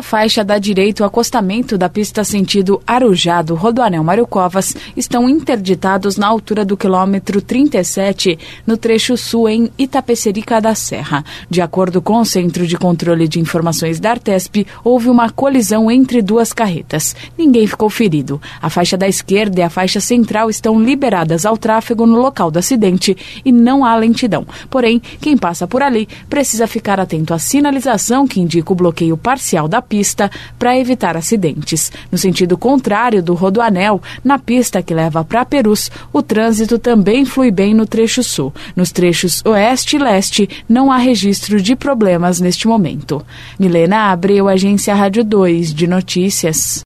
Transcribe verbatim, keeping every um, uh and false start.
faixa dá direito ao acostamento da pista sentido Arujá do Rodoanel Mário Covas estão interditados na altura do quilômetro trinta e sete, no trecho sul em Itapecerica da Serra. De acordo com o Centro de Controle de Informações da Artesp, houve uma colisão entre duas carretas. Ninguém ficou ferido. A faixa da esquerda e a faixa central estão liberadas ao tráfego no local do acidente e não há lentidão. Porém, quem passa por ali precisa ficar atento à sinalização que indica o bloqueio parcial da pista para evitar acidentes. No sentido contrário do Rodoanel, na pista que leva para Perus, o trânsito também flui bem no trecho sul. Nos trechos oeste e leste, não há registro de problemas neste momento. Milena Abreu, Agência Rádio dois de Notícias.